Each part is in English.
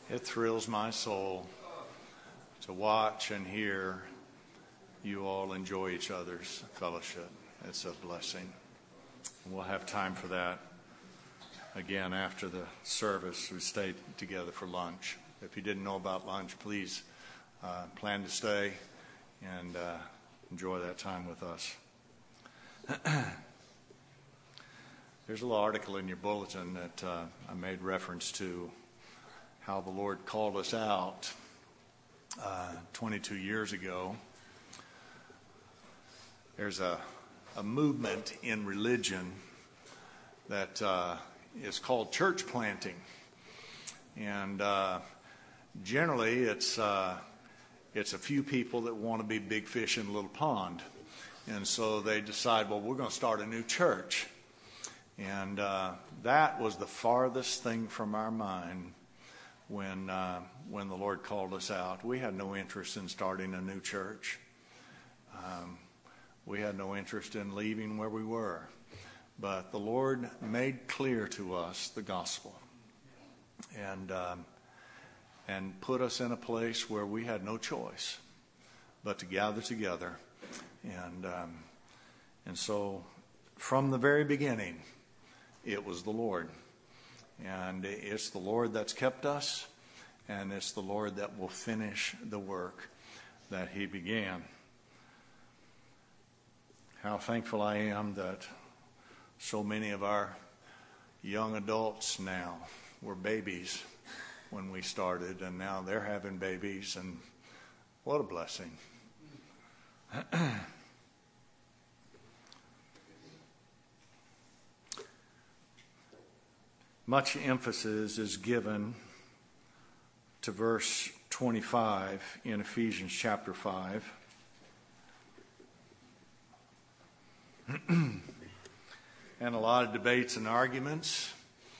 It thrills my soul to watch and hear you all enjoy each other's fellowship. It's a blessing. We'll have time for that again after the service. We stay together for lunch. If you didn't know about lunch, please plan to stay and enjoy that time with us. There's a little article in your bulletin that I made reference to how the Lord called us out 22 years ago. There's a movement in religion that is called church planting. And generally it's a few people that want to be big fish in a little pond. And so they decide, well, we're going to start a new church. And that was the farthest thing from our mind when the Lord called us out. We had no interest in starting a new church. We had no interest in leaving where we were. But the Lord made clear to us the gospel and put us in a place where we had no choice but to gather together. And so from the very beginning, it was the Lord. And it's the Lord that's kept us, and it's the Lord that will finish the work that He began. How thankful I am that so many of our young adults now were babies when we started, and now they're having babies, and what a blessing. Much emphasis is given to verse 25 in Ephesians chapter 5. And a lot of debates and arguments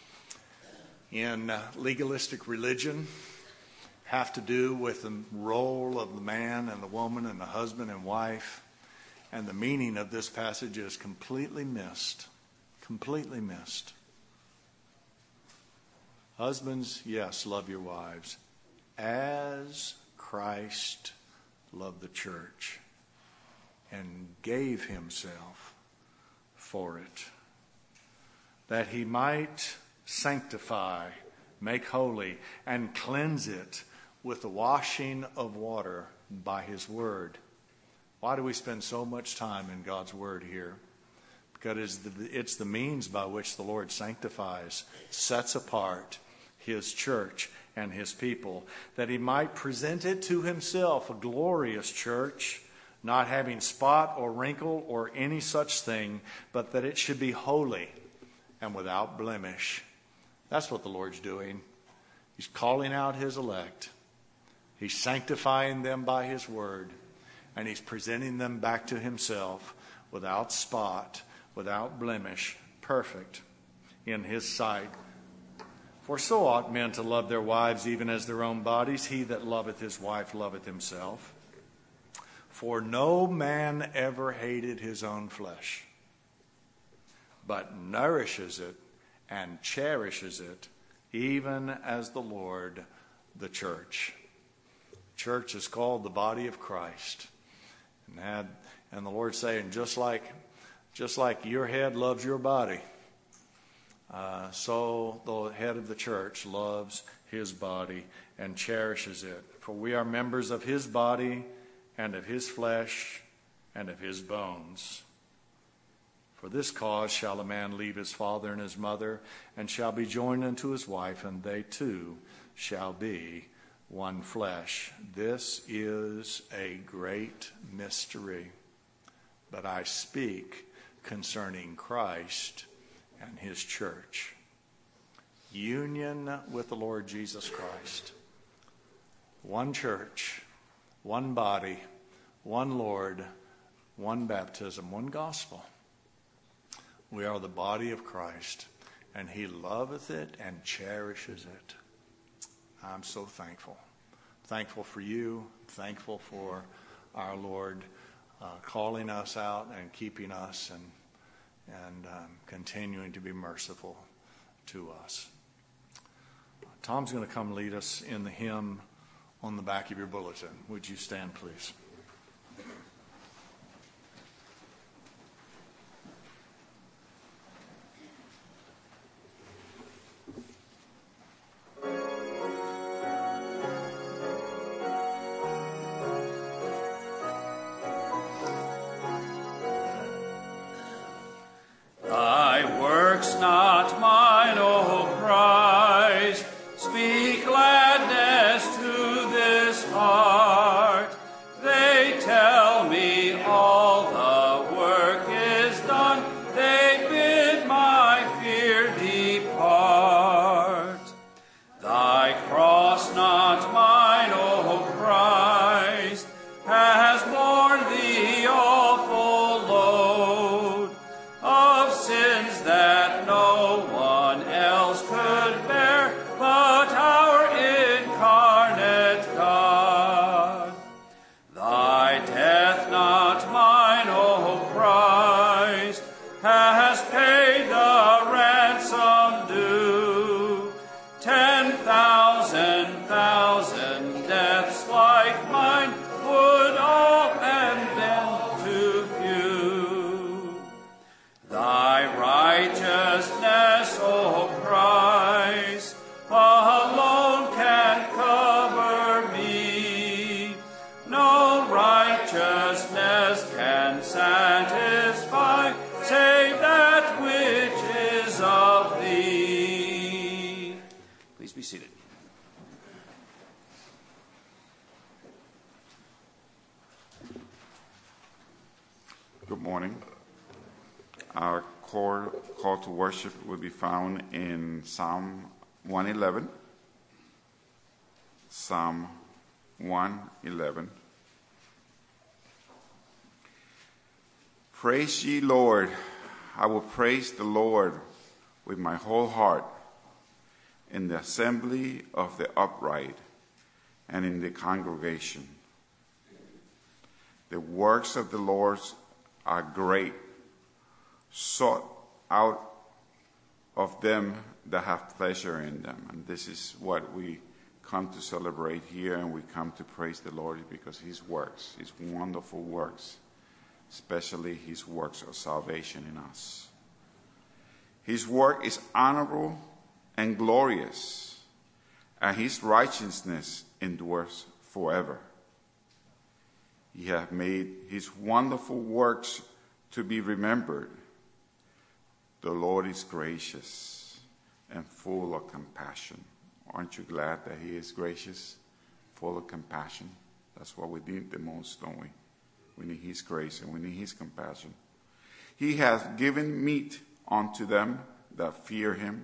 in legalistic religion have to do with the role of the man and the woman and the husband and wife. And the meaning of this passage is completely missed. Completely missed. Husbands, yes, love your wives as Christ loved the church and gave Himself for it, that He might sanctify, make holy, and cleanse it with the washing of water by His word. Why do we spend so much time in God's word here? Because it's the means by which the Lord sanctifies, sets apart His church and His people, that He might present it to Himself, a glorious church, not having spot or wrinkle or any such thing, but that it should be holy and without blemish. That's what the Lord's doing. He's calling out His elect. He's sanctifying them by His word, and He's presenting them back to Himself without spot, without blemish, perfect in His sight. For so ought men to love their wives even as their own bodies. He that loveth his wife loveth himself. For no man ever hated his own flesh, but nourishes it and cherishes it, even as the Lord the church. The church is called the body of Christ. And the Lord saying, just like your head loves your body, so the head of the church loves His body and cherishes it. For we are members of His body and of His flesh and of His bones. For this cause shall a man leave his father and his mother, and shall be joined unto his wife, and they two shall be one flesh. This is a great mystery, but I speak concerning Christ and His church. Union with the Lord Jesus Christ. One church, one body, one Lord, one baptism, one gospel. We are the body of Christ, and He loveth it and cherishes it. I'm so thankful. Thankful for you. Thankful for our Lord calling us out and keeping us and continuing to be merciful to us. Tom's going to come lead us in the hymn on the back of your bulletin. Would you stand, please? Thy works not mine, O Christ, speak gladness to this heart. They tell me all the work is done, they bid my fear depart. Thy cross not mine, O Christ, has borne the awful load of sins that no one else could bear but our incarnate God. Thy death not mine, O Christ, has paid the ransom due. 10,000 deaths like mine would all end then to few. Thy righteousness, O Christ, alone can cover me. No righteousness can satisfy, save that which is of thee. Please be seated. Good morning. Our call to worship will be found in Psalm 111. Psalm 111. Praise ye Lord. I will praise the Lord with my whole heart in the assembly of the upright and in the congregation. The works of the Lord are great, sought out of them that have pleasure in them. And this is what we come to celebrate here, and we come to praise the Lord because his works, his wonderful works, especially his works of salvation in us. His work is honorable and glorious, and his righteousness endures forever. He hath made his wonderful works to be remembered. The Lord is gracious and full of compassion. Aren't you glad that he is gracious, full of compassion? That's what we need the most, don't we? We need his grace and we need his compassion. He hath given meat unto them that fear him.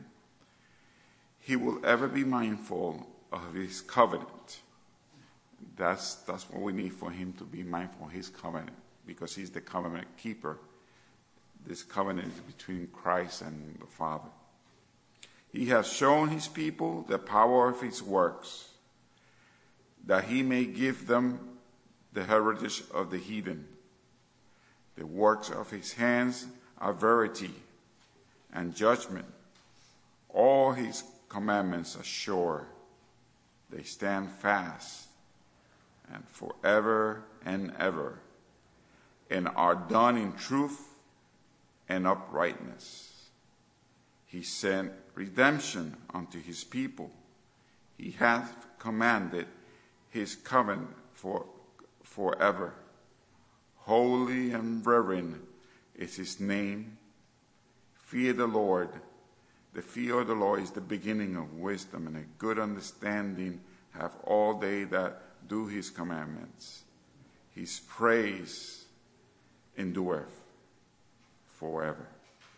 He will ever be mindful of his covenant. That's what we need for him to be mindful of his covenant, because he's the covenant keeper. This covenant is between Christ and the Father. He has shown his people the power of his works, that he may give them the heritage of the heathen. The works of his hands are verity and judgment. All his commandments are sure. They stand fast and forever and ever, and are done in truth and uprightness. He sent redemption unto his people. He hath commanded his covenant forever. Holy and reverend is his name. Fear the Lord. The fear of the Lord is the beginning of wisdom, and a good understanding have all they that do his commandments. His praise endureth forever.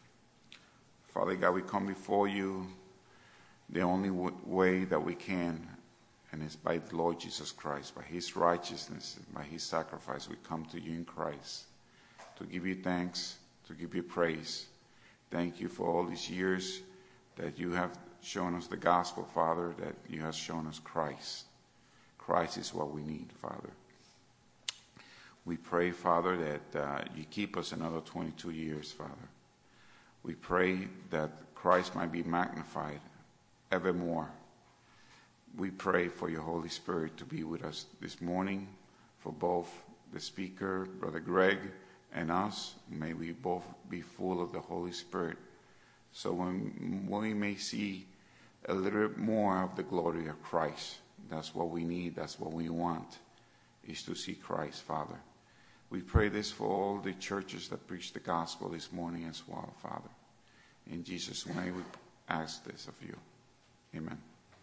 Father God, we come before you the only way that we can, and it's by the Lord Jesus Christ, by his righteousness, by his sacrifice. We come to you in Christ to give you thanks, to give you praise. Thank you for all these years that you have shown us the gospel, Father, that you have shown us Christ. Christ is what we need, Father. We pray, Father, that you keep us another 22 years, Father. We pray that Christ might be magnified evermore, We pray for your Holy Spirit to be with us this morning, for both the speaker, Brother Greg, and us. May we both be full of the Holy Spirit, so when we may see a little bit more of the glory of Christ. That's what we need, that's what we want, is to see Christ, Father. We pray this for all the churches that preach the gospel this morning as well, Father. In Jesus' name we ask this of you. Amen.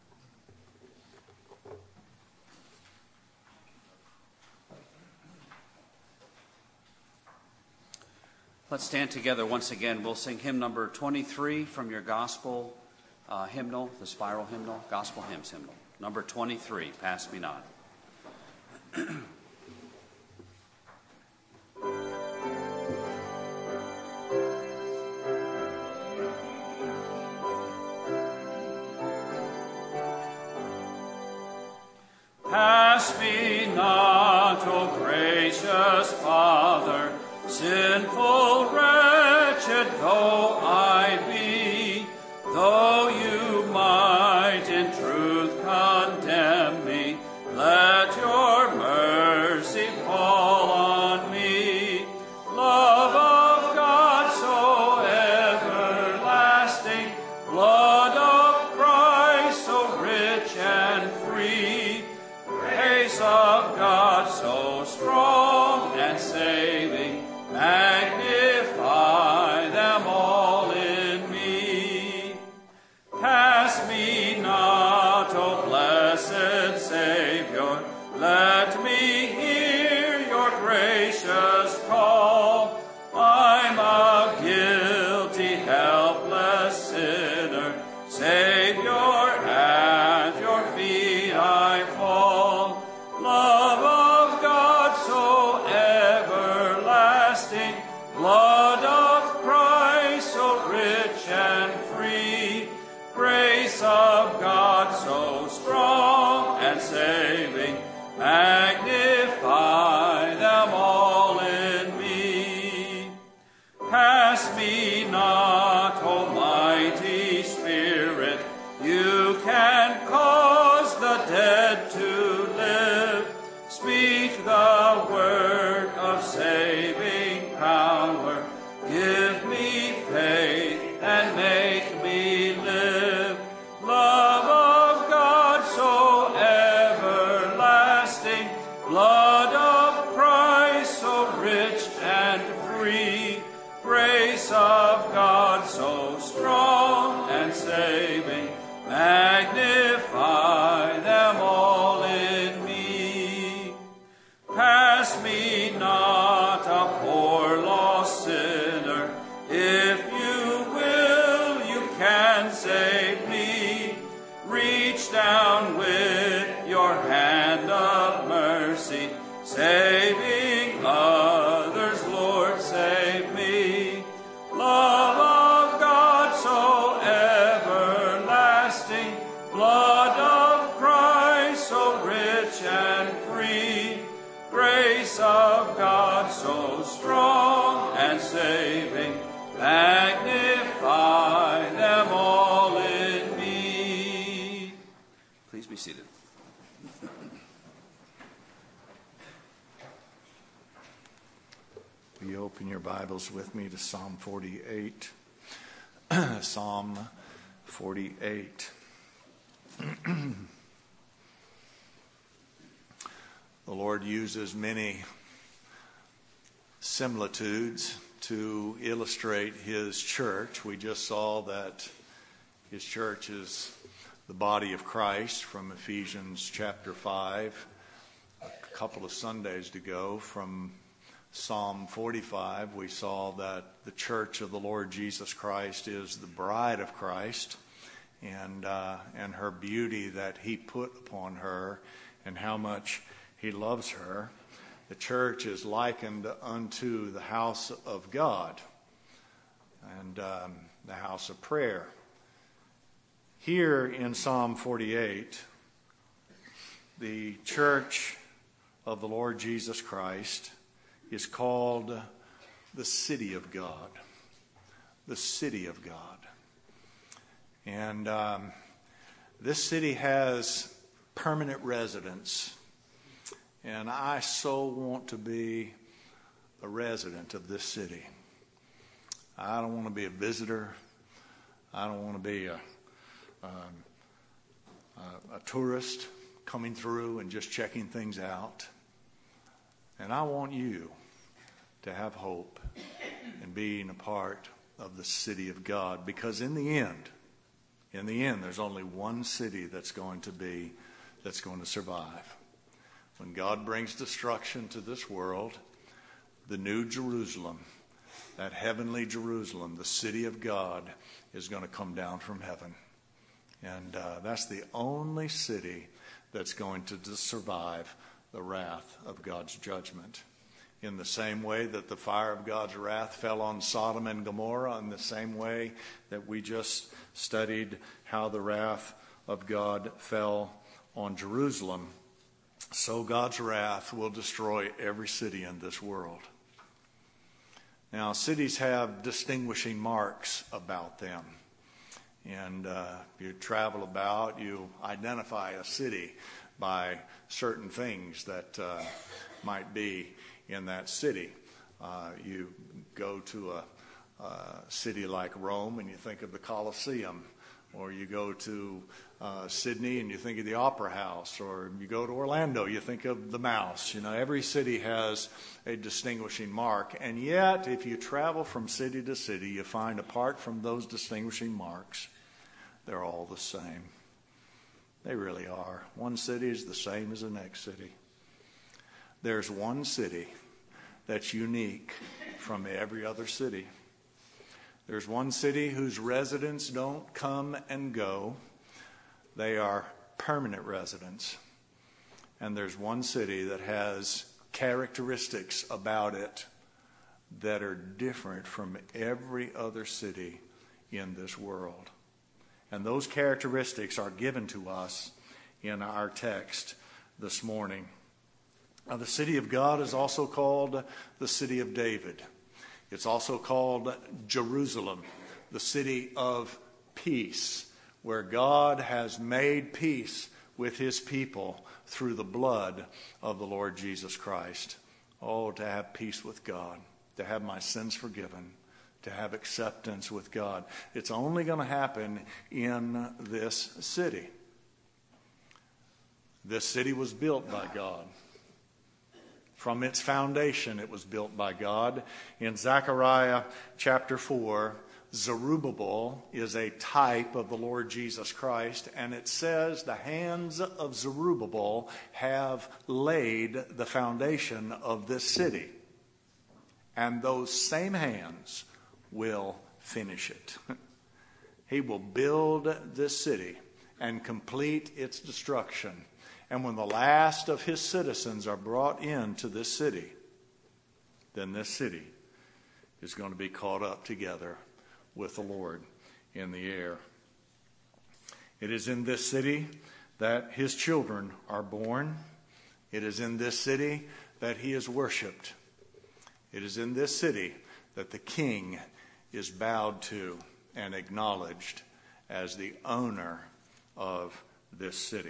Let's stand together once again. We'll sing hymn number 23 from your gospel hymnal, the spiral hymnal, gospel hymns hymnal. Number 23, Pass Me Not. Pass me not, O gracious Father, sinful, wretched though I be, though you might in truth condemn me, let your mercy fall on me. Love of God so everlasting, blood of Christ so rich and free, grace of God so strong and saving, magnify them all in me. Pass me not, O blessed Savior, let me hear your gracious call. I'm a guilty, helpless sinner, Savior, at your feet I fall. Love of God so everlasting, blood of Christ so rich and free, grace of God so strong and saving, magnify them all in me. Pass me not, Almighty Spirit, you can cause the dead to live. Speak the word of saving power. Give me faith and make me live. Love of God so everlasting, blood of Christ so rich and free, grace of God so strong and saving, magnify them all in me. Pass me not, a poor lost sinner, if you will, you can save me. Reach down with your hand of mercy, saving others, Lord, save me. Love of God so everlasting, blood of Christ so rich and free, grace of God so strong and saving, magnify them all in me. Please be seated. Will you open your Bibles with me to Psalm 48? Psalm 48. The Lord uses many similitudes to illustrate His church. We just saw that His church is the body of Christ from Ephesians chapter 5. A couple of Sundays ago from Psalm 45, we saw that the church of the Lord Jesus Christ is the bride of Christ, and her beauty that He put upon her and how much He loves her. The church is likened unto the house of God and the house of prayer. Here in Psalm 48, the church of the Lord Jesus Christ is called the city of God. The city of God. And this city has permanent residents. And I so want to be a resident of this city. I don't want to be a visitor. I don't want to be a tourist coming through and just checking things out. And I want you to have hope in being a part of the city of God, because in the end, there's only one city that's going to survive. When God brings destruction to this world, the new Jerusalem, that heavenly Jerusalem, the city of God, is going to come down from heaven. And that's the only city that's going to survive the wrath of God's judgment. In the same way that the fire of God's wrath fell on Sodom and Gomorrah, in the same way that we just studied how the wrath of God fell on Jerusalem, so God's wrath will destroy every city in this world. Now, cities have distinguishing marks about them. And if you travel about, you identify a city by certain things that might be in that city. You go to a city like Rome and you think of the Colosseum, or you go to Sydney and you think of the Opera House, or you go to Orlando, you think of the Mouse. You know, every city has a distinguishing mark, and yet if you travel from city to city, you find apart from those distinguishing marks, they're all the same. They really are. One city is the same as the next city. There's one city that's unique from every other city. There's one city whose residents don't come and go. They are permanent residents. And there's one city that has characteristics about it that are different from every other city in this world. And those characteristics are given to us in our text this morning. Now, the city of God is also called the city of David. It's also called Jerusalem, the city of peace, where God has made peace with his people through the blood of the Lord Jesus Christ. Oh, to have peace with God, to have my sins forgiven, to have acceptance with God. It's only going to happen in this city. This city was built by God. From its foundation, it was built by God. In Zechariah chapter 4, Zerubbabel is a type of the Lord Jesus Christ, and it says the hands of Zerubbabel have laid the foundation of this city. And those same hands will finish it. He will build this city and complete its destruction. And when the last of his citizens are brought into this city, then this city is going to be caught up together with the Lord in the air. It is in this city that his children are born. It is in this city that he is worshipped. It is in this city that the king is bowed to and acknowledged as the owner of this city.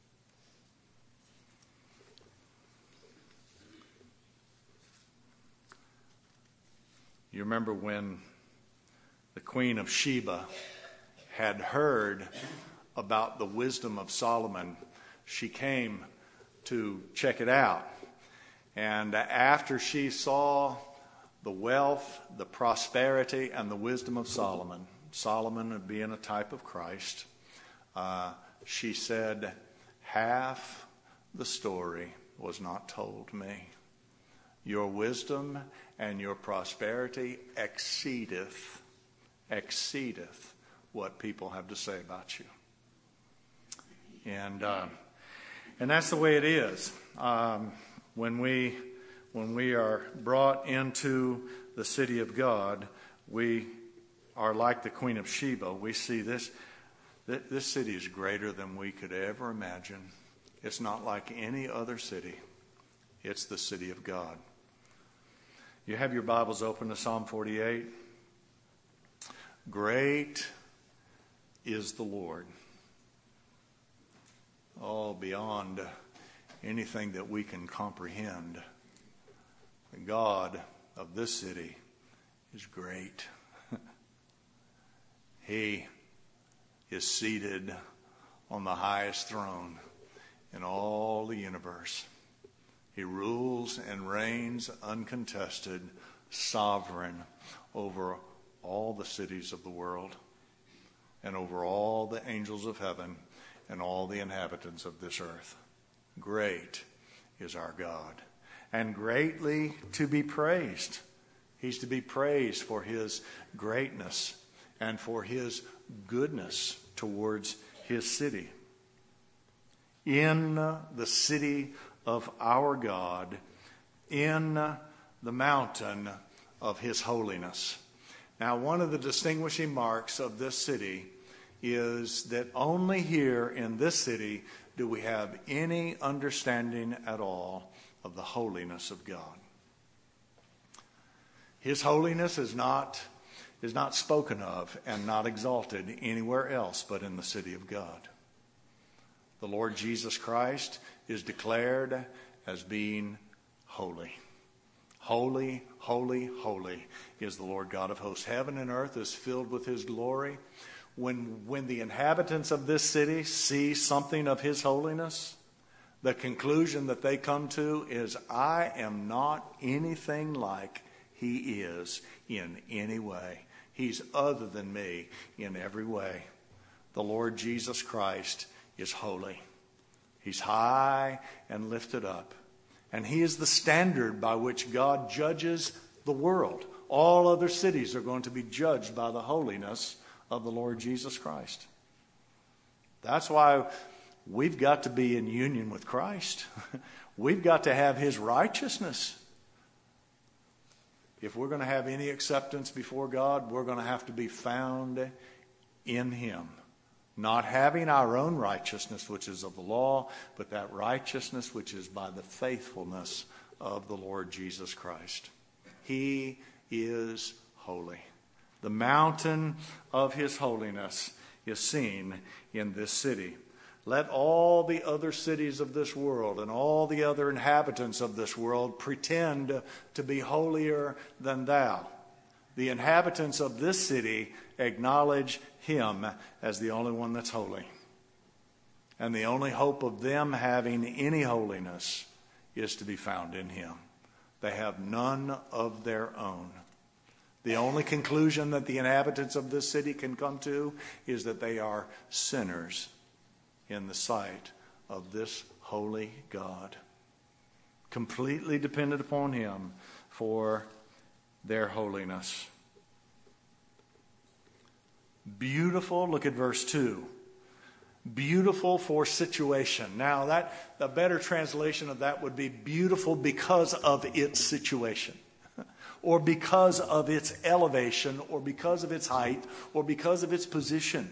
You remember when the Queen of Sheba had heard about the wisdom of Solomon, she came to check it out. And after she saw the wealth, the prosperity, and the wisdom of Solomon, Solomon being a type of Christ, she said, half the story was not told me. Your wisdom and your prosperity exceedeth what people have to say about you. And that's the way it is. When we are brought into the city of God, we are like the Queen of Sheba. We see this city is greater than we could ever imagine. It's not like any other city. It's the city of God. You have your Bibles open to Psalm 48. Great is the Lord beyond anything that we can comprehend. The God of this city is great. He is seated on the highest throne in all the universe. He rules and reigns uncontested, sovereign over all the cities of the world and over all the angels of heaven and all the inhabitants of this earth. Great is our God, and greatly to be praised. He's to be praised for his greatness and for his goodness towards his city. In the city of our God, in the mountain of his holiness. Now, one of the distinguishing marks of this city is that only here in this city do we have any understanding at all of the holiness of God. His holiness is not spoken of and not exalted anywhere else but in the city of God. The Lord Jesus Christ is declared as being holy. Holy, holy, holy is the Lord God of hosts. Heaven and earth is filled with his glory. When the inhabitants of this city see something of his holiness, the conclusion that they come to is, I am not anything like he is in any way. He's other than me in every way. The Lord Jesus Christ is holy. He's high and lifted up. And he is the standard by which God judges the world. All other cities are going to be judged by the holiness of the Lord Jesus Christ. That's why we've got to be in union with Christ. We've got to have his righteousness. If we're going to have any acceptance before God, we're going to have to be found in him. Not having our own righteousness, which is of the law, but that righteousness which is by the faithfulness of the Lord Jesus Christ. He is holy. The mountain of his holiness is seen in this city. Let all the other cities of this world and all the other inhabitants of this world pretend to be holier than thou. The inhabitants of this city acknowledge him as the only one that's holy. And the only hope of them having any holiness is to be found in him. They have none of their own. The only conclusion that the inhabitants of this city can come to is that they are sinners in the sight of this holy God, completely dependent upon him for their holiness. Beautiful, look at verse 2. Beautiful for situation. Now, that a better translation of that would be beautiful because of its situation, or because of its elevation, or because of its height, or because of its position.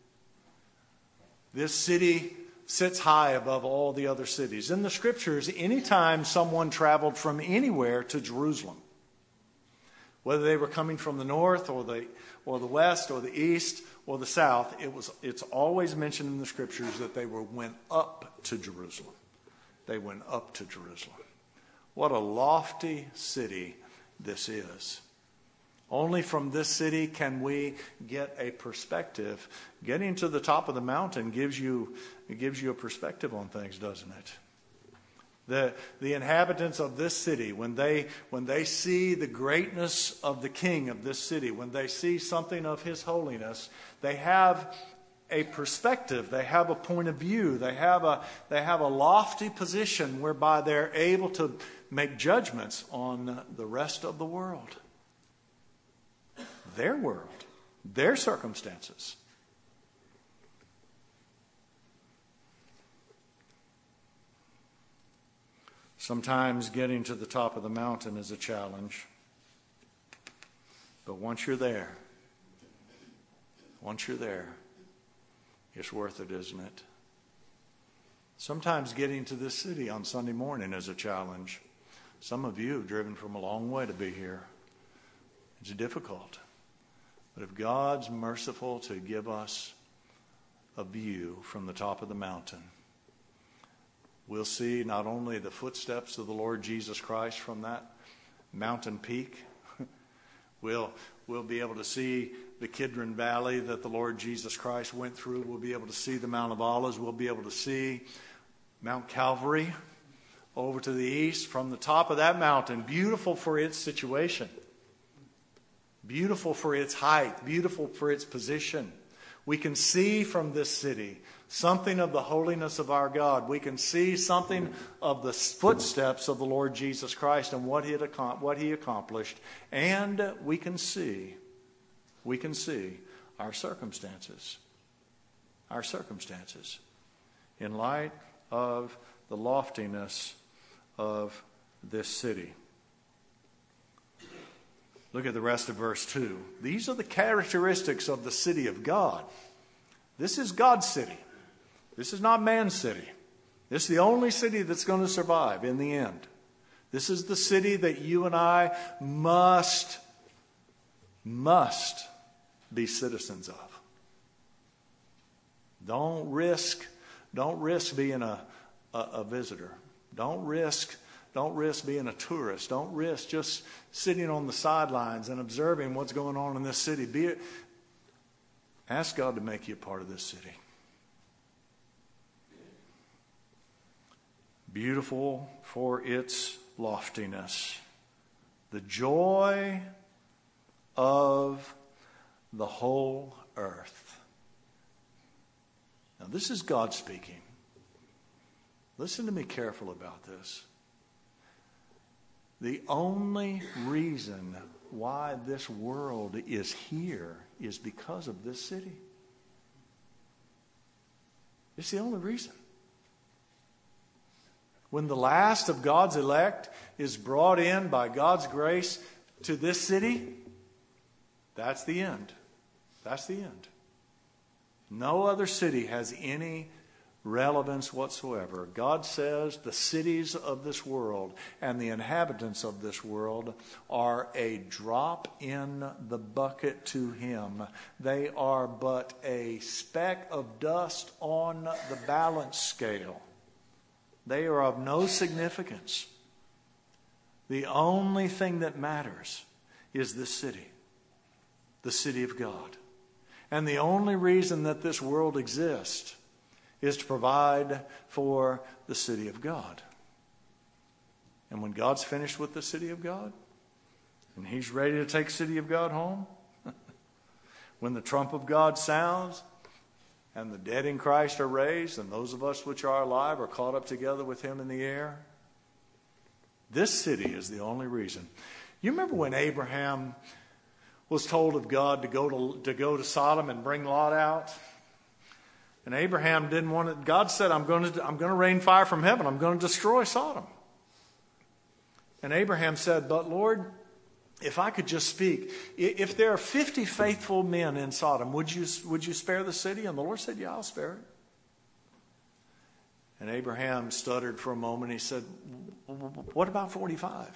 This city sits high above all the other cities. In the scriptures, anytime someone traveled from anywhere to Jerusalem, whether they were coming from the north or the west or the east or the south, it's always mentioned in the scriptures that they went up to Jerusalem. They went up to Jerusalem. What a lofty city this is. Only from this city can we get a perspective. Getting to the top of the mountain gives you a perspective on things, doesn't it? The inhabitants of this city, when they see the greatness of the king of this city, when they see something of his holiness, they have a perspective, they have a point of view, they have a lofty position whereby they're able to make judgments on the rest of the world. Their world, their circumstances. Sometimes getting to the top of the mountain is a challenge. But once you're there, it's worth it, isn't it? Sometimes getting to this city on Sunday morning is a challenge. Some of you have driven from a long way to be here. It's difficult. But if God's merciful to give us a view from the top of the mountain, We'll see not only the footsteps of the Lord Jesus Christ from that mountain peak. We'll be able to see the Kidron Valley that the Lord Jesus Christ went through. We'll be able to see the Mount of Olives. We'll be able to see Mount Calvary over to the east from the top of that mountain, beautiful for its situation, beautiful for its height, beautiful for its position. We can see from this city something of the holiness of our God. We can see something of the footsteps of the Lord Jesus Christ and what he accomplished. And we can see our circumstances in light of the loftiness of this city. Look at the rest of verse 2. These are the characteristics of the city of God. This is God's city. This is not man's city. This is the only city that's going to survive in the end. This is the city that you and I must be citizens of. Don't risk being a visitor. Don't risk being a tourist. Don't risk just sitting on the sidelines and observing what's going on in this city. Ask God to make you a part of this city. Beautiful for its loftiness. The joy of the whole earth. Now, this is God speaking. Listen to me careful about this. The only reason why this world is here is because of this city. It's the only reason. When the last of God's elect is brought in by God's grace to this city, that's the end. That's the end. No other city has any relevance whatsoever. God says the cities of this world and the inhabitants of this world are a drop in the bucket to Him. They are but a speck of dust on the balance scale. They are of no significance. The only thing that matters is this city, the city of God. And the only reason that this world exists is to provide for the city of God. And when God's finished with the city of God, and He's ready to take the city of God home, when the trump of God sounds, and the dead in Christ are raised, and those of us which are alive are caught up together with Him in the air, this city is the only reason. You remember when Abraham was told of God to go to Sodom and bring Lot out? And Abraham didn't want it. God said, I'm going to rain fire from heaven. I'm going to destroy Sodom. And Abraham said, but Lord, if I could just speak, if there are 50 faithful men in Sodom, would you spare the city? And the Lord said, yeah, I'll spare it. And Abraham stuttered for a moment. He said, what about 45?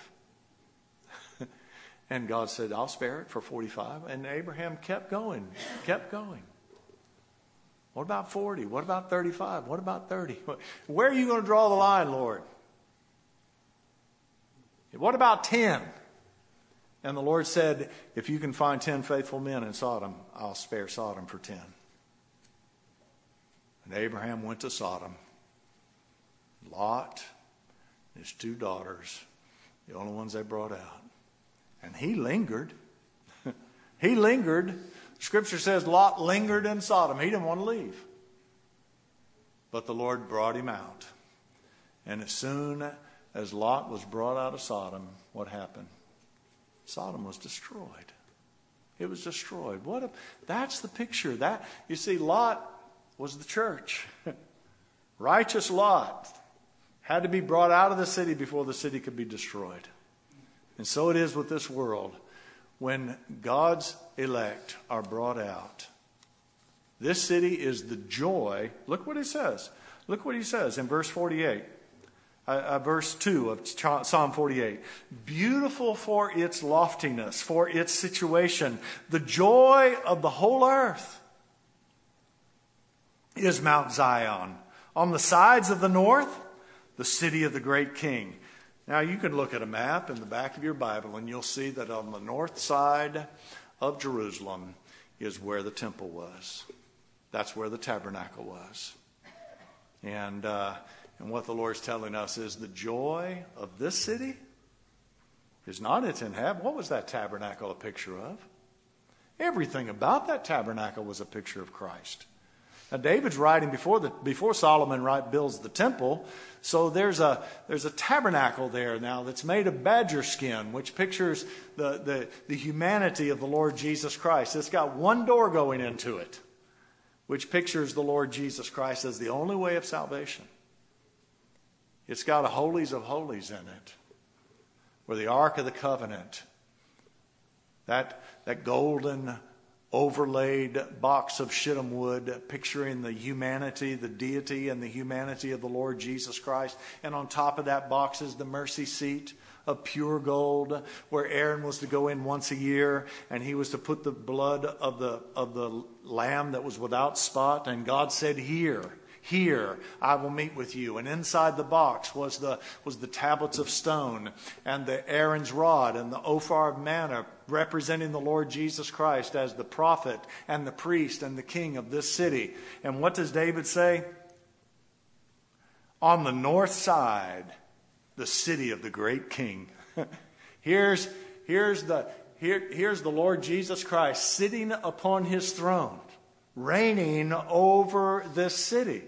And God said, I'll spare it for 45. And Abraham kept going. What about 40? What about 35? What about 30? Where are you going to draw the line, Lord? What about 10? And the Lord said, if you can find 10 faithful men in Sodom, I'll spare Sodom for 10. And Abraham went to Sodom. Lot and his 2 daughters, the only ones they brought out. And he lingered. He lingered. Scripture says Lot lingered in Sodom. He didn't want to leave. But the Lord brought him out. And as soon as Lot was brought out of Sodom, what happened? Sodom was destroyed. It was destroyed. That's the picture. That, you see, Lot was the church. Righteous Lot had to be brought out of the city before the city could be destroyed. And so it is with this world. When God's elect are brought out, this city is the joy. Look what he says. Look what he says in verse 48. Verse 2 of Psalm 48. Beautiful for its loftiness, for its situation. The joy of the whole earth is Mount Zion. On the sides of the north, the city of the great king. Now, you can look at a map in the back of your Bible, and you'll see that on the north side of Jerusalem is where the temple was. That's where the tabernacle was. And what the Lord's telling us is the joy of this city is not its inhabitants. What was that tabernacle a picture of? Everything about that tabernacle was a picture of Christ. Now, David's writing before Solomon builds the temple, so there's a tabernacle there now that's made of badger skin, which pictures the humanity of the Lord Jesus Christ. It's got one door going into it, which pictures the Lord Jesus Christ as the only way of salvation. It's got a holies of holies in it, where the Ark of the Covenant, that golden overlaid box of shittim wood picturing the humanity, the deity and the humanity of the Lord Jesus Christ. And on top of that box is the mercy seat of pure gold, where Aaron was to go in once a year, and he was to put the blood of the lamb that was without spot. And God said, Here I will meet with you. And inside the box was the tablets of stone and the Aaron's rod and the ophir of manna, representing the Lord Jesus Christ as the prophet and the priest and the king of this city. And what does David say? On the north side, the city of the great king. Here's the Lord Jesus Christ sitting upon his throne, reigning over this city.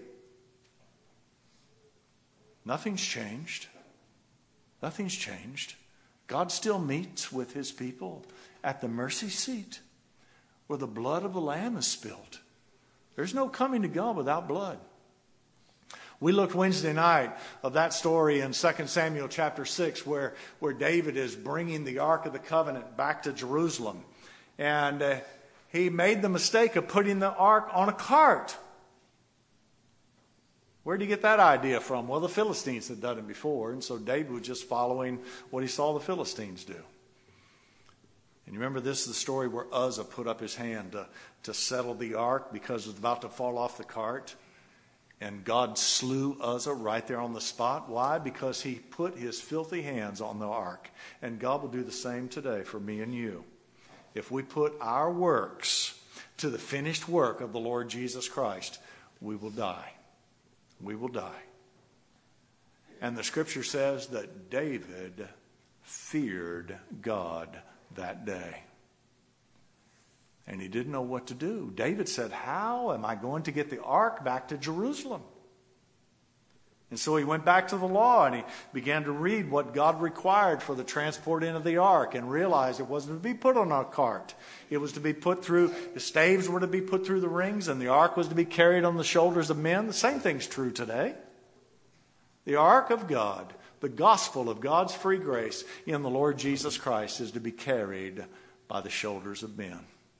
Nothing's changed. Nothing's changed. God still meets with his people at the mercy seat where the blood of the Lamb is spilled. There's no coming to God without blood. We looked Wednesday night of that story in 2 Samuel chapter 6 where David is bringing the Ark of the Covenant back to Jerusalem. And he made the mistake of putting the Ark on a cart. Where did he get that idea from? Well, the Philistines had done it before, and so David was just following what he saw the Philistines do. And you remember, this is the story where Uzzah put up his hand to settle the ark because it was about to fall off the cart. And God slew Uzzah right there on the spot. Why? Because he put his filthy hands on the ark. And God will do the same today for me and you. If we put our works to the finished work of the Lord Jesus Christ, we will die. We will die. And the scripture says that David feared God that day. And he didn't know what to do. David said, how am I going to get the ark back to Jerusalem? And so he went back to the law and he began to read what God required for the transporting of the ark, and realized it wasn't to be put on a cart. It was to be put through, the staves were to be put through the rings, and the ark was to be carried on the shoulders of men. The same thing's true today. The ark of God, the gospel of God's free grace in the Lord Jesus Christ, is to be carried by the shoulders of men.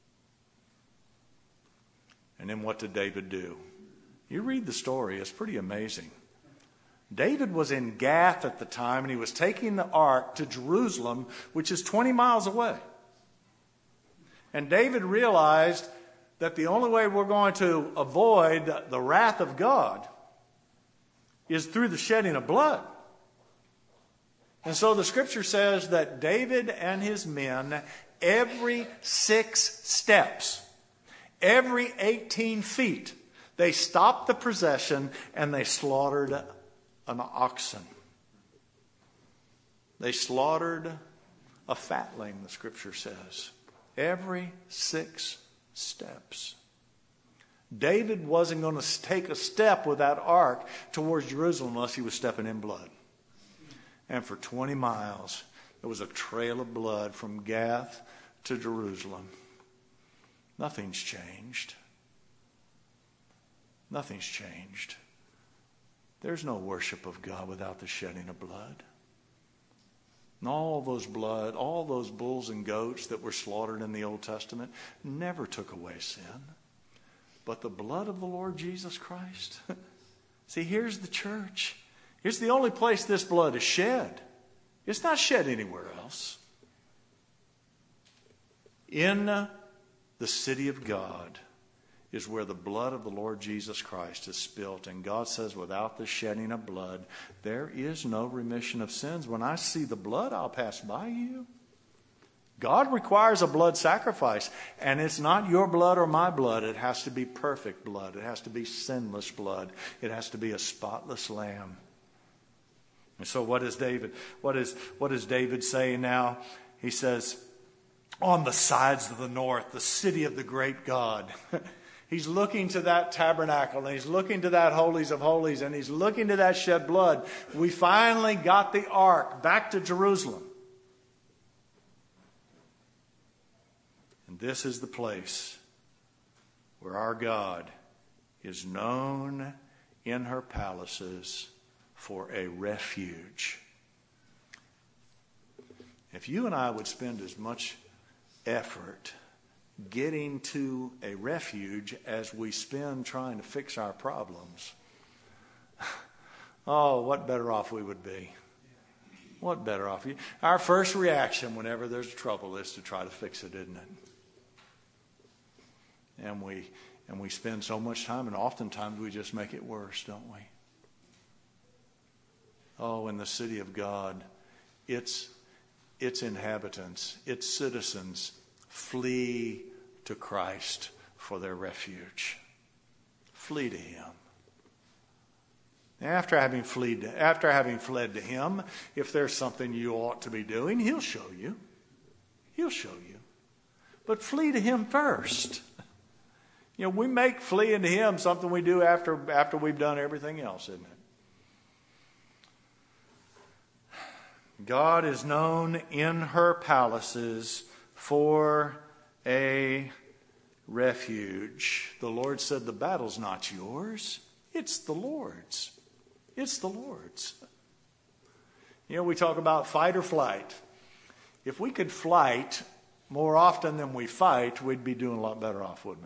And then what did David do? You read the story, it's pretty amazing. David was in Gath at the time, and he was taking the ark to Jerusalem, which is 20 miles away. And David realized that the only way we're going to avoid the wrath of God is through the shedding of blood. And so the scripture says that David and his men, every 6 steps, every 18 feet, they stopped the procession and they slaughtered an oxen. They slaughtered a fatling, the scripture says, every 6 steps. David wasn't going to take a step with that ark towards Jerusalem unless he was stepping in blood. And for 20 miles, there was a trail of blood from Gath to Jerusalem. Nothing's changed. Nothing's changed. There's no worship of God without the shedding of blood. And all those bulls and goats that were slaughtered in the Old Testament never took away sin. But the blood of the Lord Jesus Christ. See, here's the church. Here's the only place this blood is shed. It's not shed anywhere else. In the city of God, is where the blood of the Lord Jesus Christ is spilt. And God says, without the shedding of blood, there is no remission of sins. When I see the blood, I'll pass by you. God requires a blood sacrifice, and it's not your blood or my blood. It has to be perfect blood. It has to be sinless blood. It has to be a spotless lamb. And so what is David saying now? He says, on the sides of the north, the city of the great God. He's looking to that tabernacle, and he's looking to that holies of holies, and he's looking to that shed blood. We finally got the ark back to Jerusalem. And this is the place where our God is known in her palaces for a refuge. If you and I would spend as much effort getting to a refuge as we spend trying to fix our problems, oh, what better off we would be. What better off? Our first reaction whenever there's trouble is to try to fix it, isn't it? And we spend so much time, and oftentimes we just make it worse, don't we? Oh, in the city of God, its inhabitants, its citizens flee to Christ for their refuge. Flee to Him. After having fled to Him, if there's something you ought to be doing, He'll show you. He'll show you. But flee to Him first. You know, we make fleeing to Him something we do after we've done everything else, isn't it? God is known in her palaces for a refuge. The Lord said, the battle's not yours. It's the Lord's. It's the Lord's. You know, we talk about fight or flight. If we could flight more often than we fight, we'd be doing a lot better off, wouldn't we?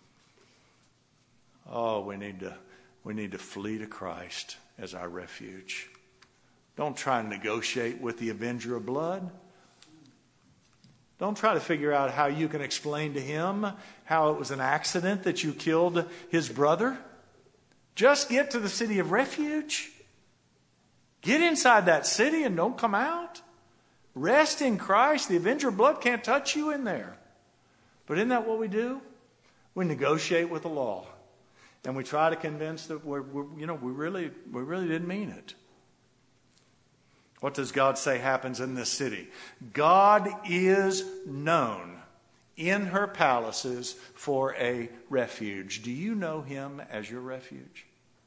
Oh, we need to flee to Christ as our refuge. Don't try to negotiate with the avenger of blood. Don't try to figure out how you can explain to him how it was an accident that you killed his brother. Just get to the city of refuge. Get inside that city and don't come out. Rest in Christ. The avenger of blood can't touch you in there. But isn't that what we do? We negotiate with the law. And we try to convince that we really didn't mean it. What does God say happens in this city? God is known in her palaces for a refuge. Do you know Him as your refuge?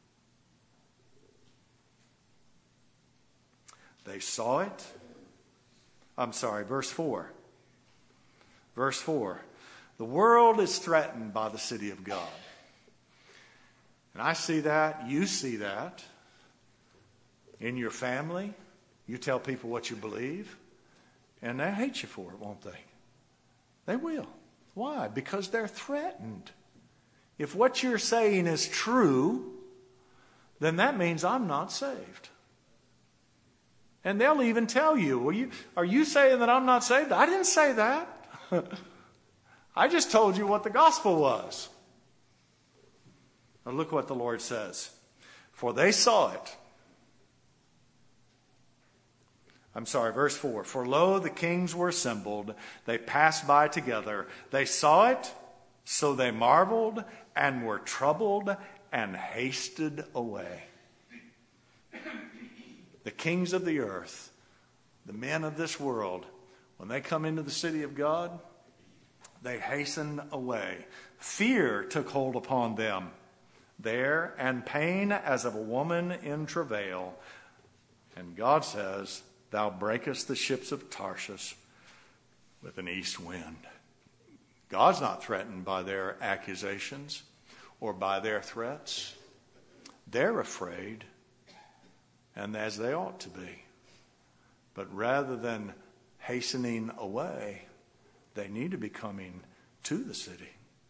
They saw it. Verse 4. Verse 4. The world is threatened by the city of God. And I see that. You see that. In your family. You tell people what you believe, and they hate you for it, won't they? They will. Why? Because they're threatened. If what you're saying is true, then that means I'm not saved. And they'll even tell you, are you saying that I'm not saved? I didn't say that. I just told you what the gospel was. Now look what the Lord says. For they saw it. Verse 4. For lo, the kings were assembled. They passed by together. They saw it, so they marveled and were troubled and hasted away. The kings of the earth, the men of this world, when they come into the city of God, they hasten away. Fear took hold upon them there, and pain as of a woman in travail. And God says, Thou breakest the ships of Tarshish with an east wind. God's not threatened by their accusations or by their threats. They're afraid, and as they ought to be. But rather than hastening away, they need to be coming to the city.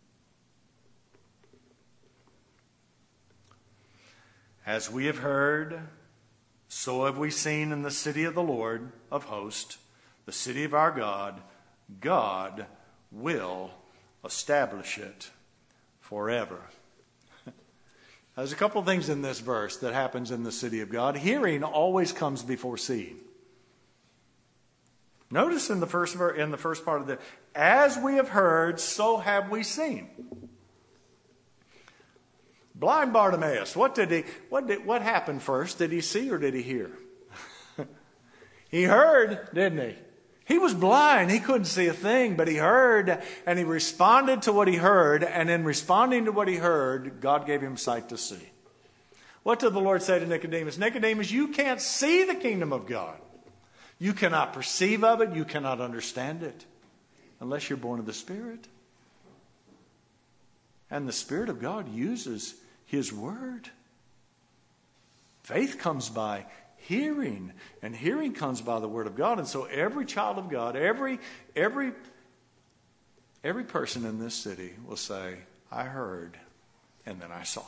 As we have heard, so have we seen in the city of the Lord of hosts, the city of our God. God will establish it forever. There's a couple of things in this verse that happens in the city of God. Hearing always comes before seeing. Notice in the first part of the, as we have heard, so have we seen. Blind Bartimaeus, what happened first? Did he see or did he hear? He heard, didn't he? He was blind. He couldn't see a thing, but he heard, and he responded to what he heard, and in responding to what he heard, God gave him sight to see. What did the Lord say to Nicodemus? Nicodemus, you can't see the kingdom of God. You cannot perceive of it. You cannot understand it unless you're born of the Spirit. And the Spirit of God uses His Word. Faith comes by hearing, and hearing comes by the Word of God. And so every child of God, every person in this city will say, I heard, and then I saw.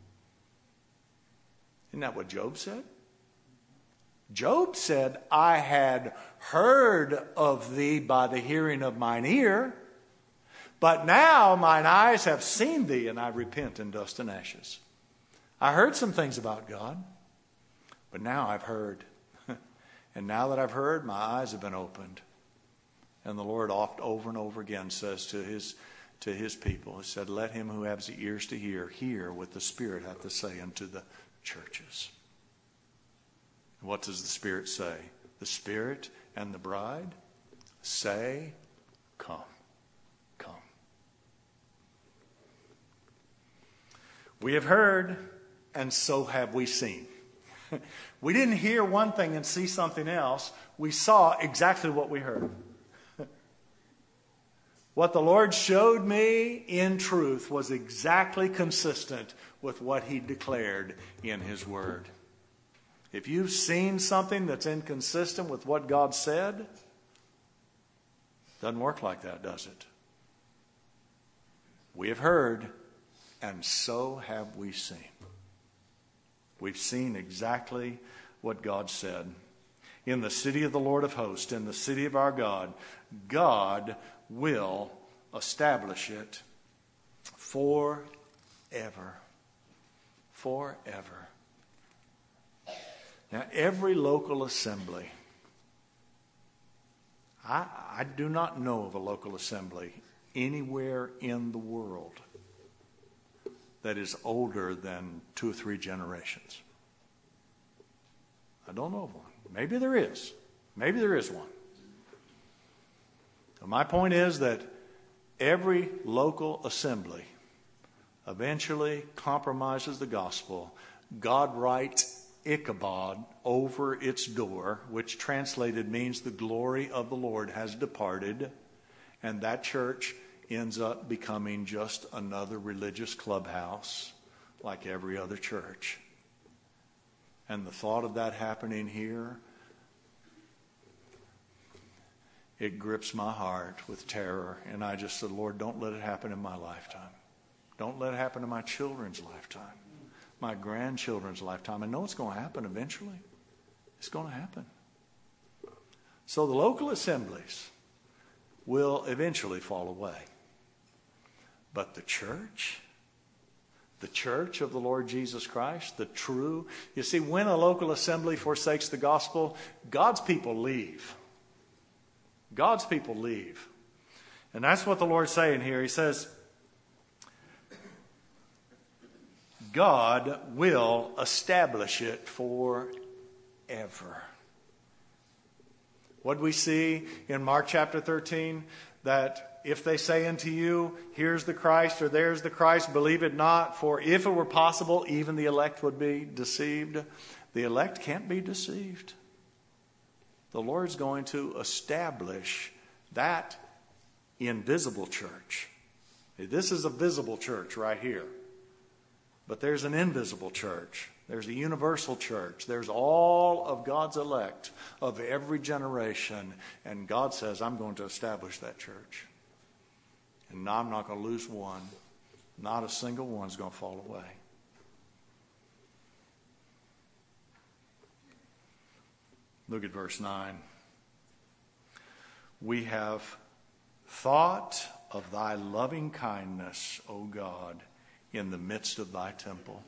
Isn't that what Job said? Job said, I had heard of thee by the hearing of mine ear, but now mine eyes have seen thee, and I repent in dust and ashes. I heard some things about God, but now I've heard. And now that I've heard, my eyes have been opened. And the Lord oft over and over again says to his people, He said, let him who has ears to hear what the Spirit hath to say unto the churches. What does the Spirit say? The Spirit and the bride say, come, come. We have heard, and so have we seen. We didn't hear one thing and see something else. We saw exactly what we heard. What the Lord showed me in truth was exactly consistent with what He declared in His Word. If you've seen something that's inconsistent with what God said, doesn't work like that, does it? We have heard, and so have we seen. We've seen exactly what God said. In the city of the Lord of hosts, in the city of our God, God will establish it forever. Forever. Now, every local assembly, I do not know of a local assembly anywhere in the world that is older than 2 or 3 generations. I don't know of one. Maybe there is. Maybe there is one. So my point is that every local assembly eventually compromises the gospel. God writes Ichabod over its door, which translated means the glory of the Lord has departed, and that church ends up becoming just another religious clubhouse like every other church. And the thought of that happening here, it grips my heart with terror. And I just said, Lord, don't let it happen in my lifetime. Don't let it happen in my children's lifetime, my grandchildren's lifetime. I know it's going to happen eventually. It's going to happen. So the local assemblies will eventually fall away. But the church of the Lord Jesus Christ, the true, you see, when a local assembly forsakes the gospel, God's people leave. God's people leave. And that's what the Lord's saying here. He says, God will establish it forever. What do we see in Mark chapter 13? That if they say unto you, here's the Christ or there's the Christ, believe it not. For if it were possible, even the elect would be deceived. The elect can't be deceived. The Lord's going to establish that invisible church. This is a visible church right here. But there's an invisible church. There's a universal church. There's all of God's elect of every generation. And God says, I'm going to establish that church. And I'm not going to lose one. Not a single one's going to fall away. Look at verse 9. We have thought of thy loving kindness, O God, in the midst of thy temple.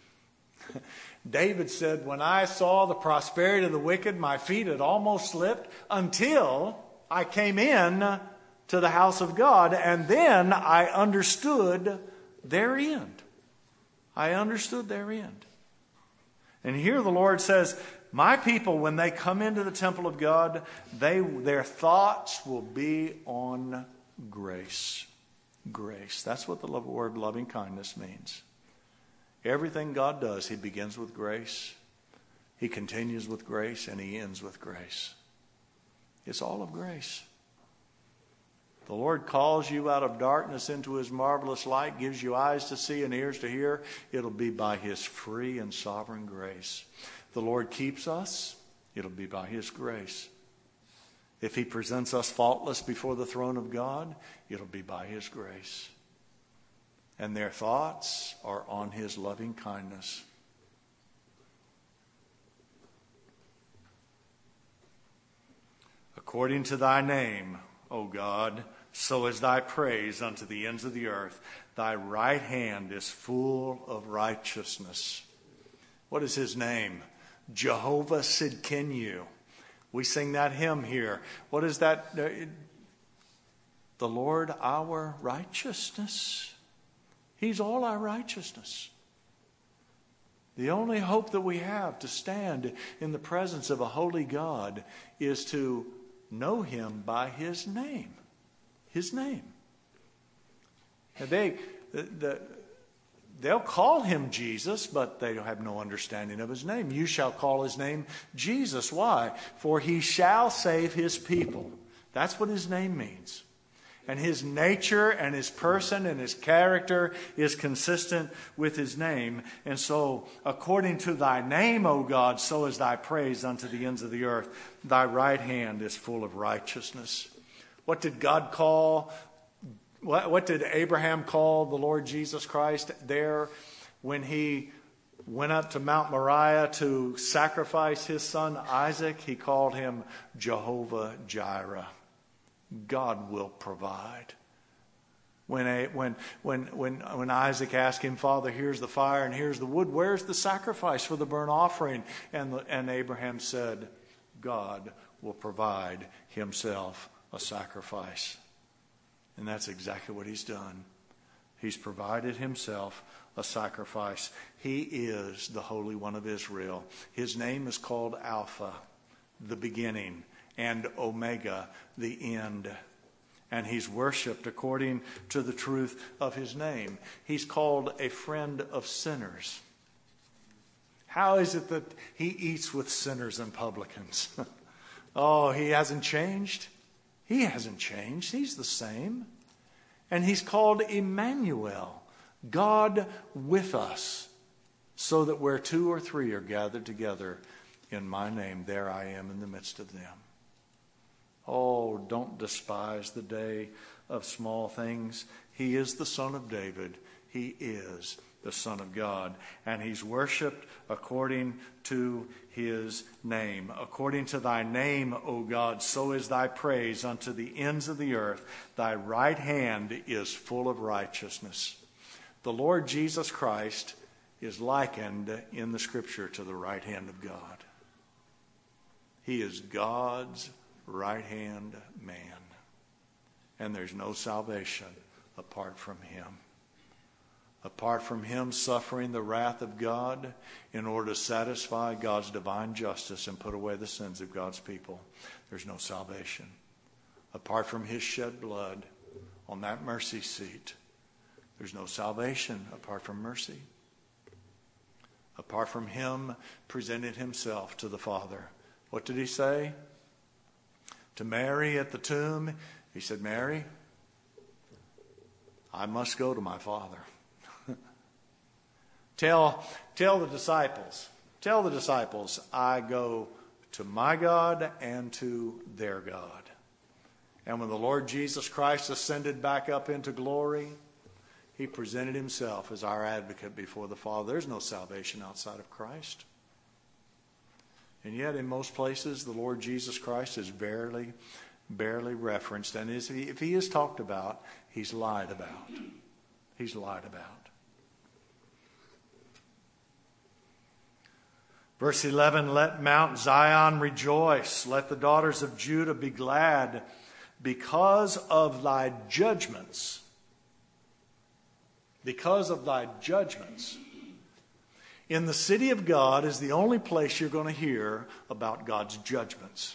David said, when I saw the prosperity of the wicked, my feet had almost slipped until I came in to the house of God, and then I understood their end. I understood their end. And here the Lord says, my people, when they come into the temple of God, their thoughts will be on grace. Grace. That's what the word loving kindness means. Everything God does, he begins with grace, he continues with grace, and he ends with grace. It's all of grace. The Lord calls you out of darkness into his marvelous light, gives you eyes to see and ears to hear. It'll be by his free and sovereign grace. The Lord keeps us. It'll be by his grace. If he presents us faultless before the throne of God, it'll be by his grace. And their thoughts are on his loving kindness. According to thy name, O God, so is thy praise unto the ends of the earth. Thy right hand is full of righteousness. What is his name? Jehovah Sidkenu. We sing that hymn here. What is that? The Lord our righteousness. He's all our righteousness. The only hope that we have to stand in the presence of a holy God is to know him by his name. His name. And they'll call him Jesus, but they have no understanding of his name. You shall call his name Jesus. Why? For he shall save his people. That's what his name means. And his nature and his person and his character is consistent with his name. And so, according to thy name, O God, so is thy praise unto the ends of the earth. Thy right hand is full of righteousness. What did God call? What did Abraham call the Lord Jesus Christ there when he went up to Mount Moriah to sacrifice his son Isaac? He called him Jehovah Jireh. God will provide. When Isaac asked him, Father, here's the fire and here's the wood, where's the sacrifice for the burnt offering? And Abraham said, God will provide himself a sacrifice. And that's exactly what he's done. He's provided himself a sacrifice. He is the Holy One of Israel. His name is called Alpha, the beginning, and Omega, the end. And he's worshipped according to the truth of his name. He's called a friend of sinners. How is it that he eats with sinners and publicans? Oh, he hasn't changed? He hasn't changed. He's the same. And he's called Emmanuel, God with us, so that where two or three are gathered together in my name, there I am in the midst of them. Oh, don't despise the day of small things. He is the Son of David. He is the Son of God. And he's worshipped according to his name. According to thy name, O God, so is thy praise unto the ends of the earth. Thy right hand is full of righteousness. The Lord Jesus Christ is likened in the Scripture to the right hand of God. He is God's right-hand man. And there's no salvation apart from him. Apart from him suffering the wrath of God in order to satisfy God's divine justice and put away the sins of God's people, there's no salvation. Apart from his shed blood on that mercy seat, there's no salvation apart from mercy. Apart from him presenting himself to the Father. What did he say? To Mary at the tomb, he said, Mary, I must go to my Father. Tell the disciples, I go to my God and to their God. And when the Lord Jesus Christ ascended back up into glory, he presented himself as our advocate before the Father. There's no salvation outside of Christ. And yet in most places, the Lord Jesus Christ is barely referenced. And if he is talked about, he's lied about. He's lied about. Verse 11, let Mount Zion rejoice. Let the daughters of Judah be glad because of thy judgments. Because of thy judgments. In the city of God is the only place you're going to hear about God's judgments.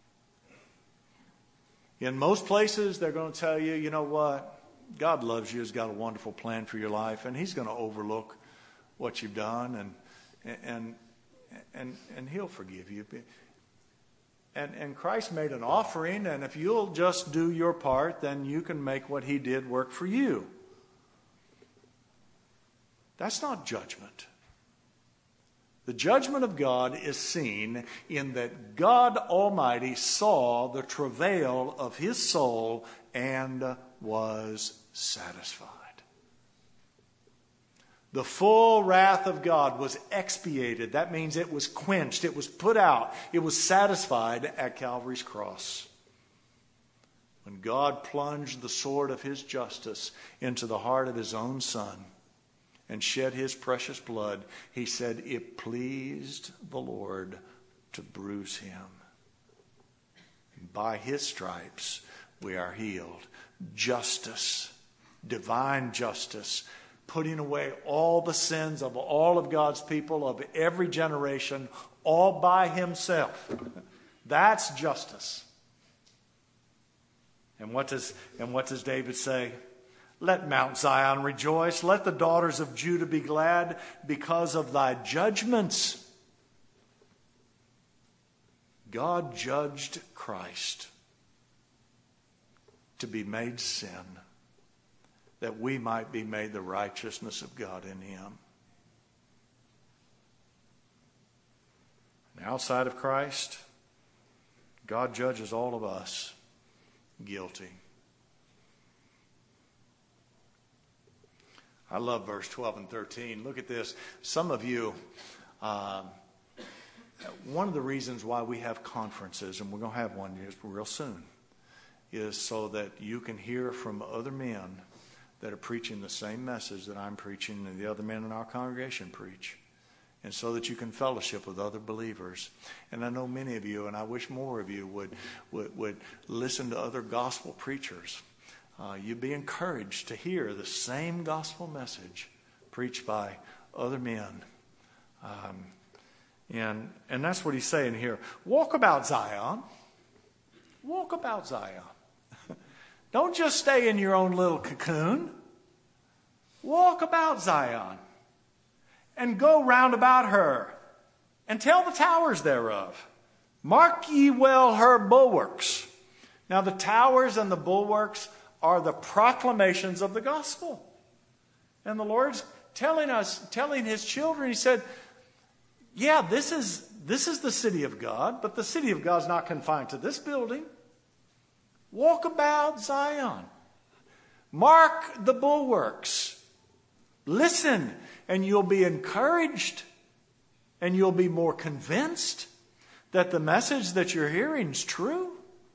In most places, they're going to tell you, you know what? God loves you, has got a wonderful plan for your life, and he's going to overlook what you've done, and he'll forgive you. And Christ made an offering, and if you'll just do your part, then you can make what he did work for you. That's not judgment. The judgment of God is seen in that God Almighty saw the travail of his soul and was satisfied. The full wrath of God was expiated. That means it was quenched. It was put out. It was satisfied at Calvary's cross. When God plunged the sword of his justice into the heart of his own Son and shed his precious blood, he said, it pleased the Lord to bruise him. By his stripes we are healed. Justice, divine justice, putting away all the sins of all of God's people of every generation, all by himself. That's justice. And what does David say? Let Mount Zion rejoice. Let the daughters of Judah be glad because of thy judgments. God judged Christ to be made sin, that we might be made the righteousness of God in him. And outside of Christ, God judges all of us guilty. I love verse 12 and 13. Look at this. Some of you, one of the reasons why we have conferences, and we're going to have one real soon, is so that you can hear from other men that are preaching the same message that I'm preaching and the other men in our congregation preach. And so that you can fellowship with other believers. And I know many of you, and I wish more of you, would listen to other gospel preachers. You'd be encouraged to hear the same gospel message preached by other men. And that's what he's saying here. Walk about Zion. Walk about Zion. Don't just stay in your own little cocoon. Walk about Zion. And go round about her. And tell the towers thereof. Mark ye well her bulwarks. Now the towers and the bulwarks are the proclamations of the gospel. And the Lord's telling his children, he said, yeah, this is the city of God, but the city of God is not confined to this building. Walk about Zion. Mark the bulwarks. Listen, and you'll be encouraged, and you'll be more convinced that the message that you're hearing is true.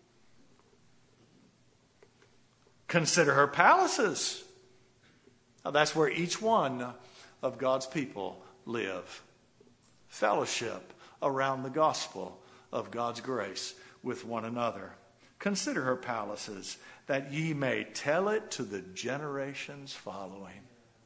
Consider her palaces. Now, that's where each one of God's people live. Fellowship around the gospel of God's grace with one another. Consider her palaces, that ye may tell it to the generations following.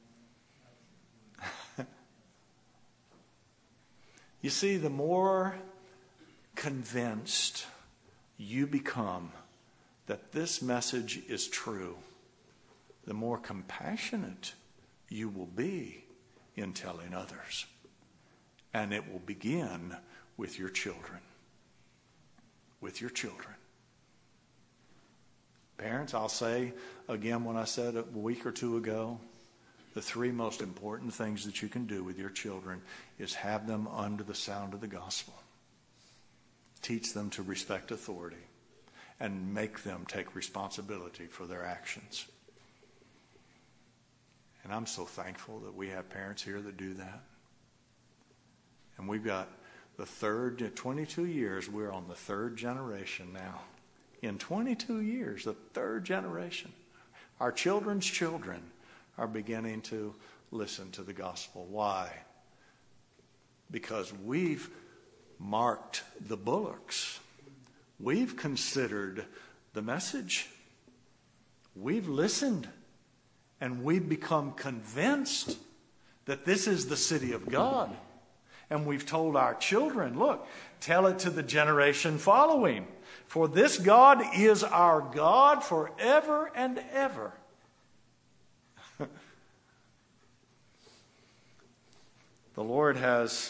You see, the more convinced you become that this message is true, the more compassionate you will be in telling others. And it will begin with your children. With your children. Parents, I'll say again what I said a week or two ago. The three most important things that you can do with your children is have them under the sound of the gospel. Teach them to respect authority. And make them take responsibility for their actions. And I'm so thankful that we have parents here that do that. And we've got 22 years, we're on the third generation now. In 22 years, the third generation. Our children's children are beginning to listen to the gospel. Why? because we've marked the bullocks. We've considered the message. We've listened, and we've become convinced that this is the city of God. And we've told our children, look, tell it to the generation following. For this God is our God forever and ever. The Lord has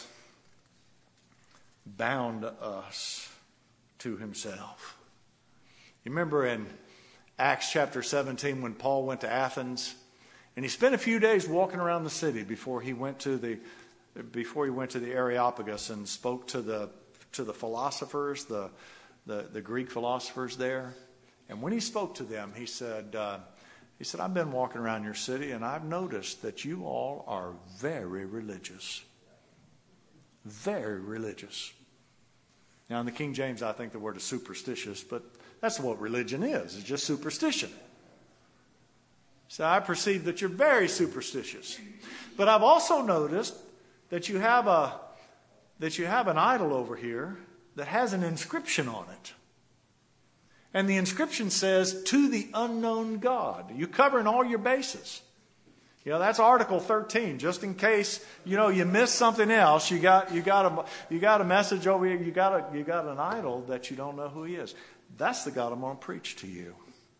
bound us to himself. You remember in Acts chapter 17 when Paul went to Athens, and he spent a few days walking around the city before he went to the Areopagus and spoke to the philosophers, the Greek philosophers there. And when he spoke to them, he said, I've been walking around your city, and I've noticed that you all are very religious. Very religious. Now, in the King James, I think the word is superstitious, but that's what religion is. It's just superstition. So I perceive that you're very superstitious. But I've also noticed that you have an idol over here that has an inscription on it. And the inscription says, "To the unknown God." You're covering all your bases. That's Article 13. Just in case, you miss something else, you got a message over here. You got an idol that you don't know who he is. That's the God I'm going to preach to you.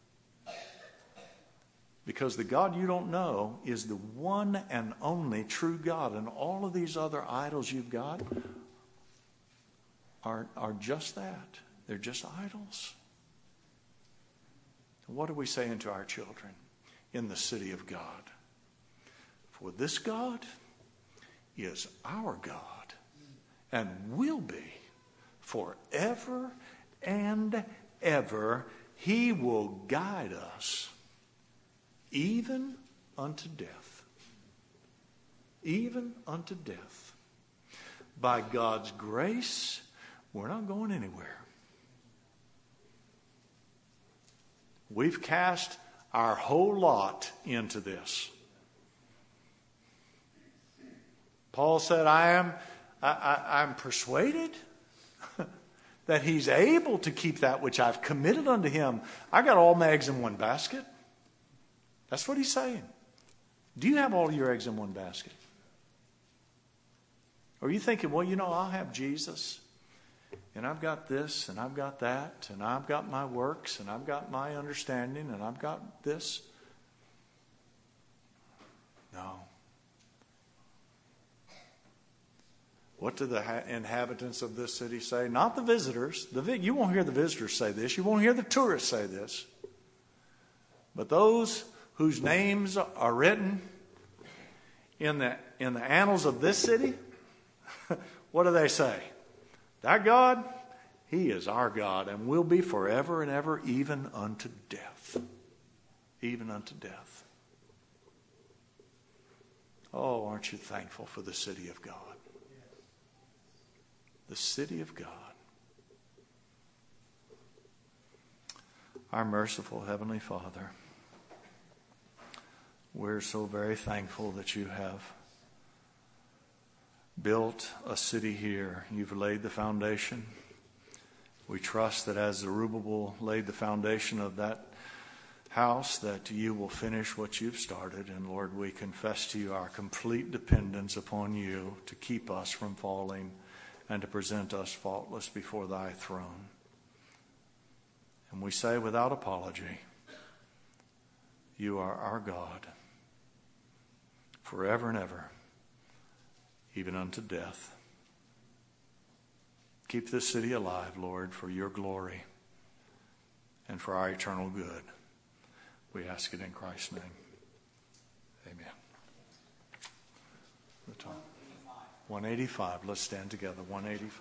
Because the God you don't know is the one and only true God. And all of these other idols you've got are just that. They're just idols. What are we saying to our children in the city of God? For this God is our God and will be forever and ever. He will guide us even unto death. Even unto death. By God's grace, we're not going anywhere. We've cast our whole lot into this. Paul said, I'm persuaded that he's able to keep that which I've committed unto him. I got all my eggs in one basket. That's what he's saying. Do you have all your eggs in one basket? Or are you thinking, I'll have Jesus, and I've got this, and I've got that, and I've got my works, and I've got my understanding, and I've got this? No. What do the inhabitants of this city say? Not the visitors. You won't hear the visitors say this. You won't hear the tourists say this. But those whose names are written in the annals of this city, what do they say? That God, he is our God and will be forever and ever, even unto death. Even unto death. Oh, aren't you thankful for the city of God? The city of God. Our merciful Heavenly Father, we're so very thankful that you have built a city here. You've laid the foundation. We trust that as Zerubbabel laid the foundation of that house, that you will finish what you've started. And Lord, we confess to you our complete dependence upon you to keep us from falling and to present us faultless before thy throne. And we say without apology, you are our God forever and ever, even unto death. Keep this city alive, Lord, for your glory and for our eternal good. We ask it in Christ's name. Amen. The time. 185. Let's stand together. 185.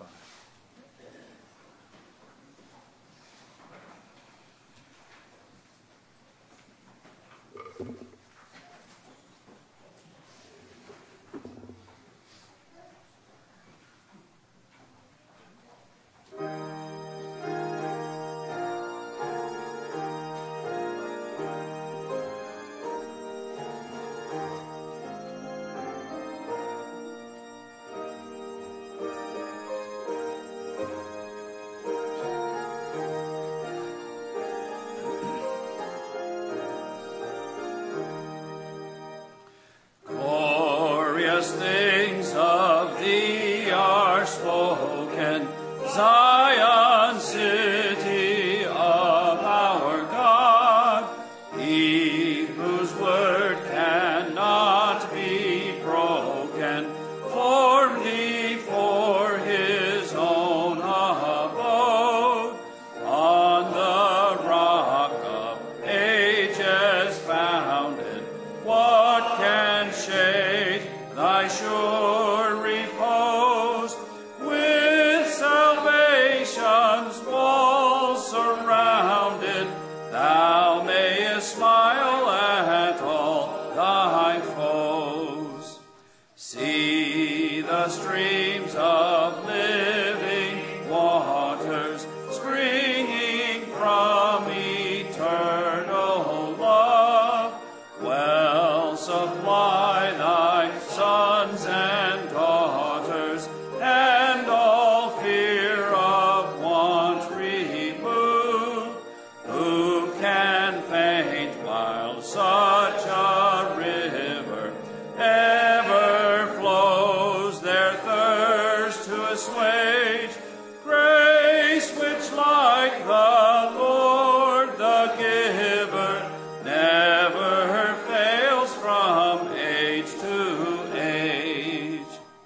things of thee are spoken, Zion, city of our God, he whose word cannot be broken, formed thee for his own abode. On the rock of ages founded, what can shake thy sure repose? With salvation's walls surrounded, thou mayest smile at all thy foes. See the streams of living waters springing from eternal love. Well supply thy sons and daughters, and all fear of want remove. Who can faint while such a river ever flows their thirst to assuage? Grace which like the Lord the giver never fails from age to age.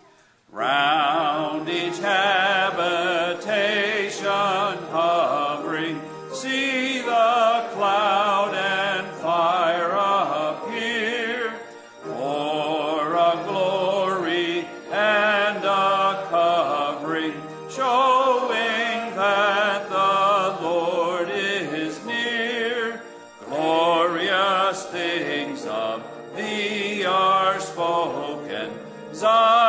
Round each habitation hovering, see the cloud and fire appear, for a glory and a covering, showing that the Lord is near. Glorious things of thee are spoken, Zion,